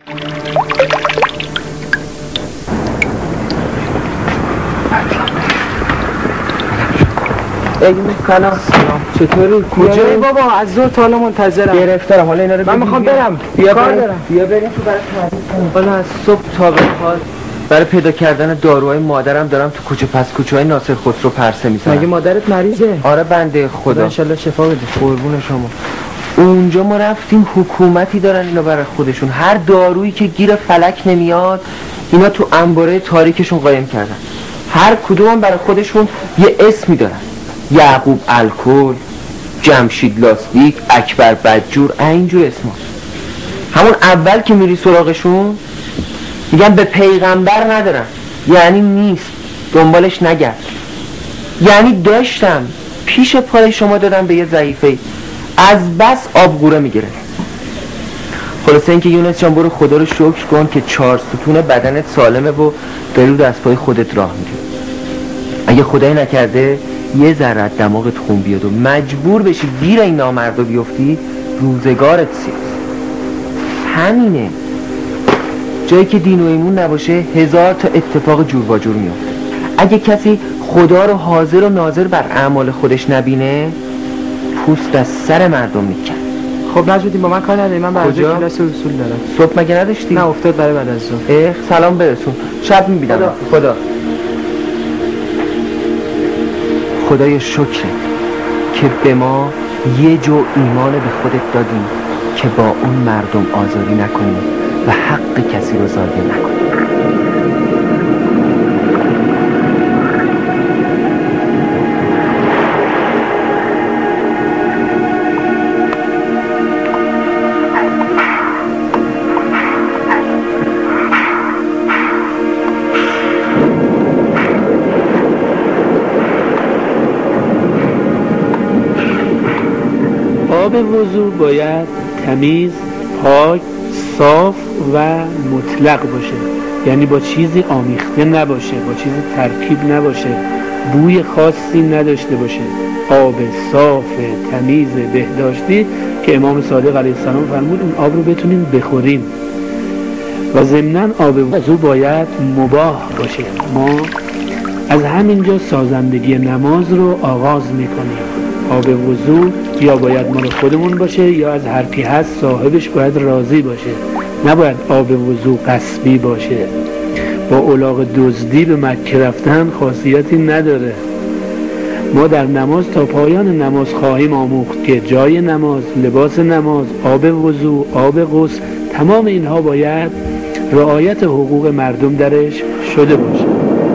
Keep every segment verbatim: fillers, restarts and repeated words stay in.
سلام. سلام. چطوری؟ کجایی بابا؟ از ظهر تا حالا منتظرم. گرفتارم. حالا اینا رو من میخوام برم. بیا کار بریم. دارم. بیا بریم تو برای حالا از صبح تا به حال برای پیدا کردن داروهای مادرم دارم تو کوچه پس کوچه‌های ناصر خسرو پرسه می‌زنم. مگه مادرت مریضه؟ آره بنده خدا. ان شاءالله شفا بده. قربون شما. اونجا ما رفتیم حکومتی دارن اینا برای خودشون، هر دارویی که گیر فلک نمیاد اینا تو انباره تاریکشون قایم کردن، هر کدوم برای خودشون یه اسمی دارن، یعقوب الکل، جمشید لاستیک، اکبر بدجور، اینجور اسما. همون اول که میری سراغشون میگن به پیغمبر ندارم، یعنی نیست، دنبالش نگرد. یعنی داشتم پیش پای شما دادم به یه ضعیفه از بس آبگوره میگیره. خلاصه اینکه یونس جان برو خدا رو شکر کن که چهار ستون بدنت سالمه و دارو دست پای خودت راه میری. اگه خدایی نکرده یه ذره دماغت خون بیاد و مجبور بشی گیر این نامردو بیفتی، روزگارت سیاست. همینه. جایی که دین و ایمون نباشه هزار تا اتفاق جور با جور میفته. اگه کسی خدا رو حاضر و ناظر بر اعمال خودش نبینه پوست از سر مردم میکن. خب نجودی با من کار نداری، من برای کلاس اصول دارم. صبح مگه نداشتی؟ نه افتاد برای بعد از ظهر. سلام برسون، شب میبینم. خدا. خدا خدای شکره که به ما یه جو ایمان به خودت دادیم که با اون مردم آزاری نکنیم و حق کسی رو ضایع نکنیم. آب وضو باید تمیز، پاک، صاف و مطلق باشه، یعنی با چیزی آمیخته نباشه، با چیزی ترکیب نباشه، بوی خاصی نداشته باشه. آب صاف، تمیز، بهداشتی که امام صادق علیه السلام فرمود اون آب رو بتونیم بخوریم. و ضمناً آب وضو باید مباح باشه. ما از همینجا سازندگی نماز رو آغاز میکنیم. آب وضو یا باید مال خودمون باشه یا از هر کی هست صاحبش باید راضی باشه، نباید آب وضو غصبی باشه. با الاغ دزدی به مکه رفتن خاصیتی نداره. ما در نماز تا پایان نماز خواهیم آموخت که جای نماز، لباس نماز، آب وضو، آب غسل، تمام اینها باید رعایت حقوق مردم درش شده باشه.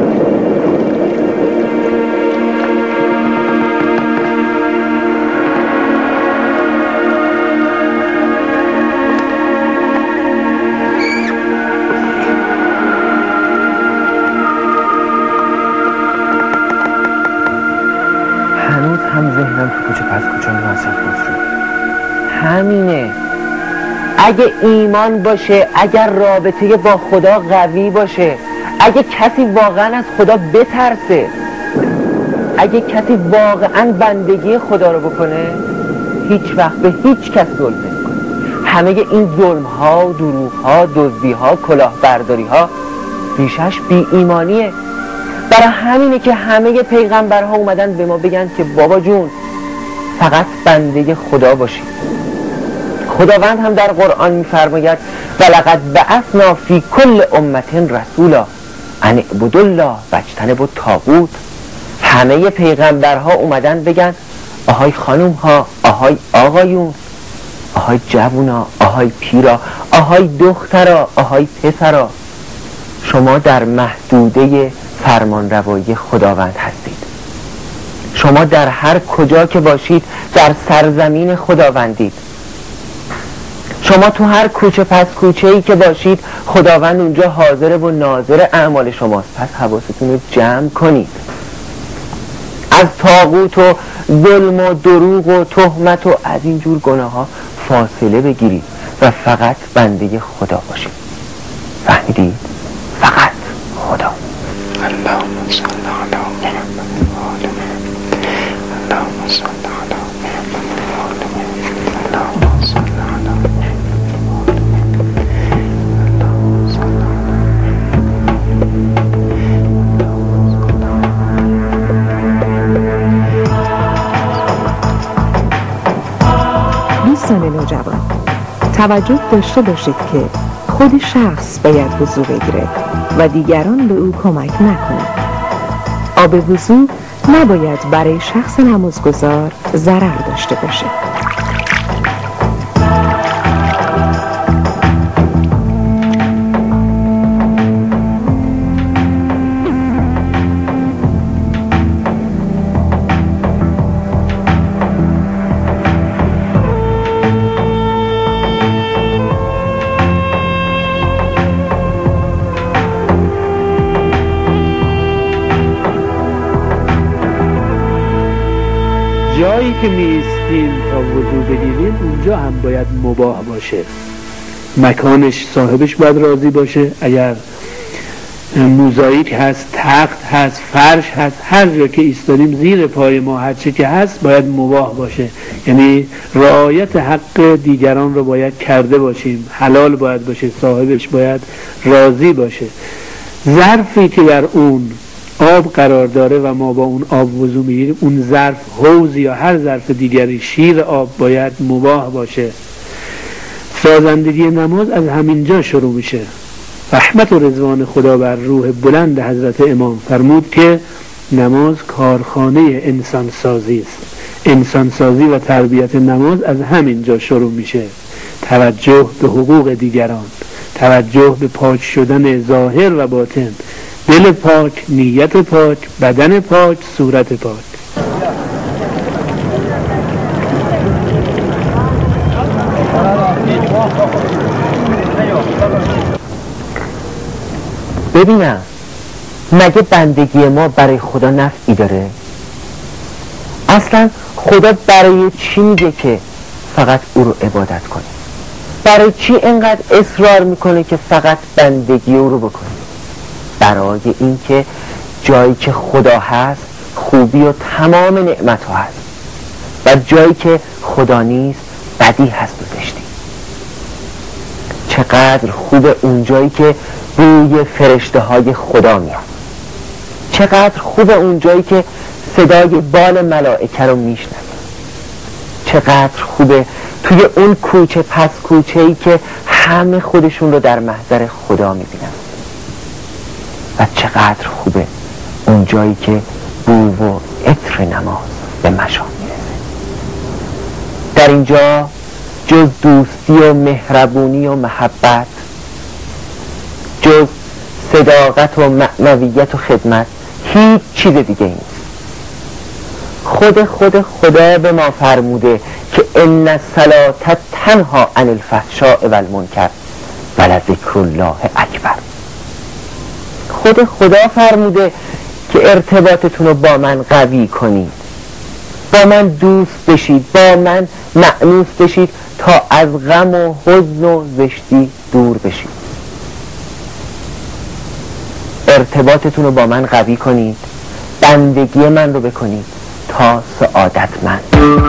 همینه. اگه ایمان باشه، اگر رابطه با خدا قوی باشه، اگه کسی واقعا از خدا بترسه، اگه کسی واقعا بندگی خدا رو بکنه، هیچ وقت به هیچ کس ظلم نمیکنه. همه این ظلم ها، دروغ ها، دزدی ها، کلاهبرداری ها ریشش بی ایمانیه. برای همینه که همه پیغمبرها اومدن به ما بگن که بابا جون فقط بنده خدا باشید. خداوند هم در قرآن می‌فرماید ولقد بعثنا فی کل امة رسولا ان اعبدوا الله واجتنبوا الطاغوت. همه پیغمبرها اومدن بگن آهای خانوم ها، آهای آقایون، آهای جوونا، آهای پیرا، آهای دخترا، آهای پسرا، شما در محدوده فرمانروایی خداوند هستید. شما در هر کجا که باشید در سرزمین خداوندید. شما تو هر کوچه پس کوچه ای که باشید خداوند اونجا حاضر و ناظر اعمال شماست. پس حواستون رو جمع کنید، از طاغوت و ظلم و دروغ و تهمت و از اینجور گناه ها فاصله بگیرید و فقط بنده خدا باشید. فهمیدید؟ فقط خدا. اللهم صل علی محمد و آل محمد. اللهم صل علی محمد و آل محمد. اللهم صل علی محمد و آل محمد. توجه داشته باشید که خود شخص باید وضو بگیره و دیگران به او کمک نکنند. آب وضو نباید برای شخص نمازگزار ضرر داشته باشه. جایی که می ایستیم تا وضو بگیریم اونجا هم باید مباح باشه، مکانش صاحبش باید راضی باشه. اگر موزاییک هست، تخت هست، فرش هست، هر جا که ایستادیم زیر پای ما هر چه که هست باید مباح باشه، یعنی رعایت حق دیگران رو باید کرده باشیم، حلال باید باشه، صاحبش باید راضی باشه. ظرفی که در اون آب قرار داره و ما با اون آب وضو میگیریم، اون ظرف حوض یا هر ظرف دیگری شیر آب باید مباح باشه. سازندگی نماز از همین جا شروع میشه. رحمت و رضوان خدا بر روح بلند حضرت امام فرمود که نماز کارخانه انسان سازی است. انسان سازی و تربیت نماز از همین جا شروع میشه. توجه به حقوق دیگران، توجه به پاک شدن ظاهر و باطن، دل پاک، نیت پاک، بدن پاک، صورت پاک. ببینم مگه بندگی ما برای خدا نفعی داره؟ اصلا خدا برای چی میگه که فقط او رو عبادت کنی؟ برای چی اینقدر اصرار میکنه که فقط بندگی او رو بکنی؟ برای این که جایی که خدا هست خوبی و تمام نعمت ها هست و جایی که خدا نیست بدی هست و زشتی. چقدر خوبه اون جایی که بوی فرشته های خدا میاد، چقدر خوبه اون جایی که صدای بال ملائکه رو میشنوه، چقدر خوبه توی اون کوچه پس کوچه‌ای که همه خودشون رو در محضر خدا میبینن و چقدر خوبه اون جایی که بو و عطر نماز به مشام میرسه. در اینجا جز دوستی و مهربونی و محبت، جز صداقت و معنویت و خدمت هیچ چیز دیگه نیست. خود خود خدا به ما فرموده که ان الصلاة تنهی عن الفحشاء و المنکر و لذکر الله اکبر. خود خدا فرموده که ارتباطتون رو با من قوی کنید، با من دوست بشید، با من مأنوس بشید تا از غم و حزن و زشتی دور بشید. ارتباطتون رو با من قوی کنید، بندگی من رو بکنید تا سعادتمند.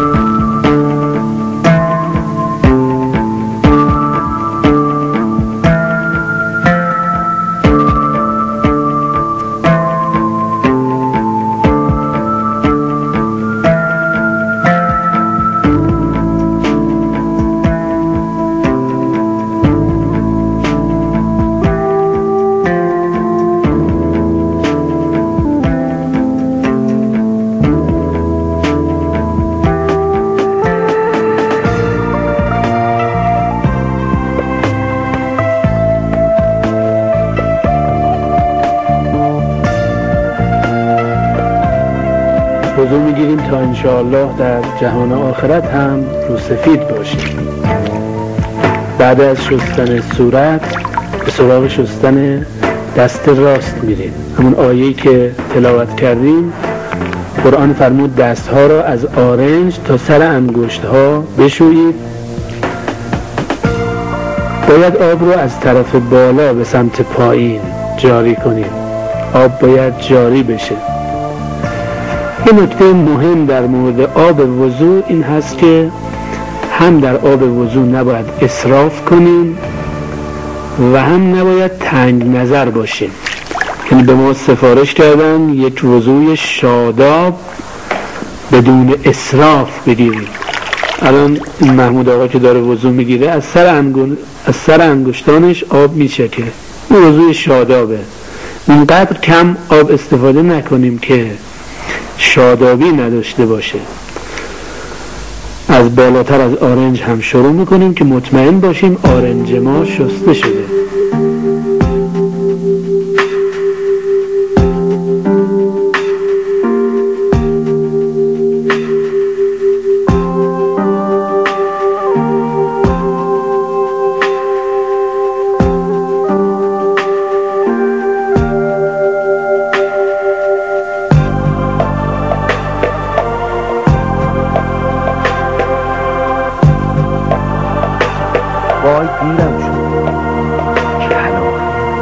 وضو میگیریم تا انشاءالله در جهان آخرت هم روسفید باشیم. بعد از شستن صورت به سراغ شستن دست راست میریم. همون آیه‌ای که تلاوت کردیم، قرآن فرمود دستها را از آرنج تا سر انگشتها بشویید. باید آب رو از طرف بالا به سمت پایین جاری کنیم. آب باید جاری بشه. یه نکته مهم در مورد آب وضو این هست که هم در آب وضو نباید اسراف کنیم و هم نباید تنگ نظر باشیم. یعنی به ما سفارش کردن یک وضوی شاداب بدون اسراف بگیریم. الان این محمود آقا که داره وضو میگیره از سر انگل... از سر انگشتانش آب میچکه، این وضوی شادابه. اینقدر کم آب استفاده نکنیم که شادابی نداشته باشه. از بالاتر از آرنج هم شروع میکنیم که مطمئن باشیم آرنج ما شسته شده. وای دیرم شد کلاخ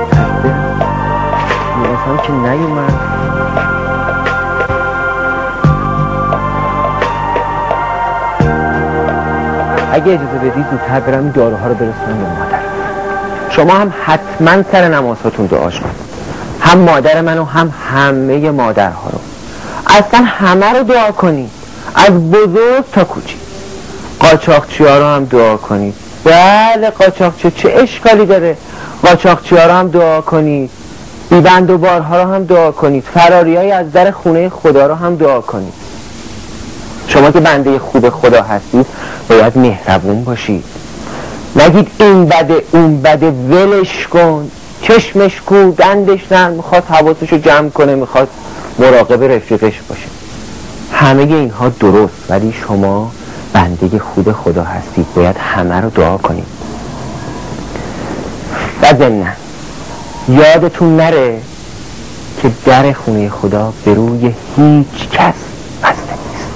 میرسم که نیومد. اگه اجازه بدید زودتر برم این داروها رو برسونم به مادر. شما هم حتما سر نمازهاتون دعاش کن، هم مادر منو هم همه مادرها رو، اصلا همه رو دعا کنید، از بزرگ تا کوچیک. قاچاقچی ها رو هم دعا کنید. بله قاچاقچی چه اشکالی داره؟ قاچاقچی ها رو هم دعا کنید، بیبند و بارها رو هم دعا کنید، فراری های از در خونه خدا رو هم دعا کنید. شما که بنده خوب خدا هستید باید مهربون باشید، نگید این بده اون بده، ولش کن، چشمش کو دندش نرم، میخواد حواسش رو جمع کنه، میخواد مراقب رفیقش باشه. همه اینها درست، ولی شما بنده خوب خدا هستید، باید همه رو دعا کنید. و ضمناً یادتون نره که در خونه خدا به روی هیچ کس بسته نیست.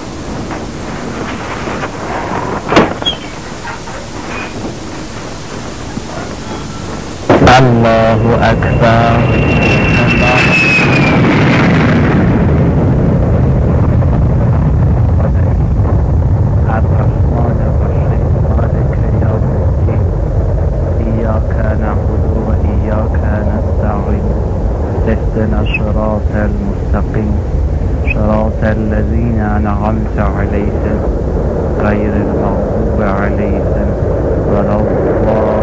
الله اکبر. اهدنا الصراط المستقيم صراط الذين أنعمت عليهم غير المغضوب عليهم ولا الضالين.